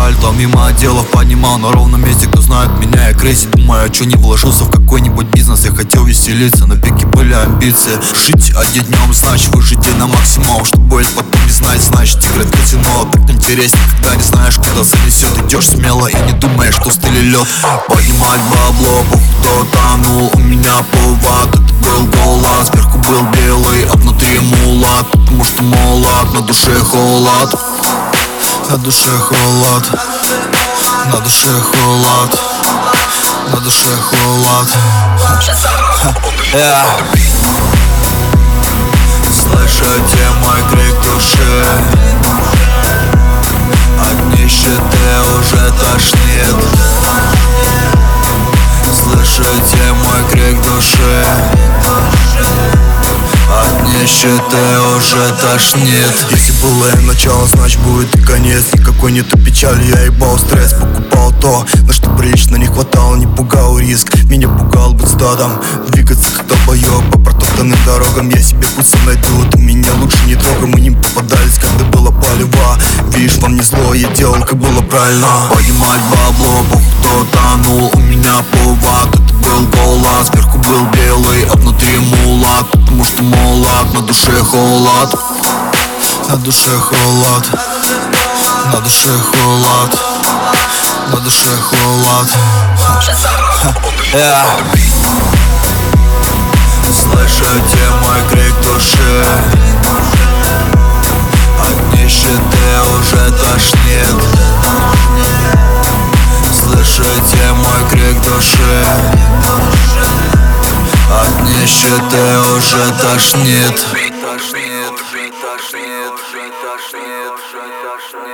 альто мимо отделов поднимал на ровном месте. Кто знает меня, я крейзи. Думаю, чё не вложился в какой-нибудь бизнес. Я хотел веселиться, на пике были амбиции. Жить один днем, значит выжить день на максимум. Чтобы это потом не знать, значит играть в казино. Так интереснее, когда не знаешь, куда занесет. Идешь смело и не думаешь, что стыль лед. Поднимать бабло, кто тонул. У меня повод, это был голос. Сверху был белый, а внутри мулат. Потому что молод, на душе холод. На душе холод. На душе холод. На душе холод. Слышите мой крик души? От нищеты уже тошнит. Слышите мой крик души? От нищеты уже тошнит. Если было и начало, значит будет и конец. Никакой нету печали, я ебал стресс. Покупал то, на что прилично не хватало. Не пугал риск, меня пугал быть стадом. Двигаться как долбоёб по протоптанным дорогам. Я себе путь сам найду, ты меня лучше не трогай. Мы не попадались, когда было палево. Видишь, вам не зло, я делал, как было правильно. Поднимать бабло, кто тонул. У меня повод, это был голос. Сверху был белый, а внутри мулат. Потому что молод, на душе холод. На душе холод. На душе холод. На душе холод. Слышите мой крик души? От нищеты уже тошнит. Слышите мой крик души? От нищеты уже тошнит.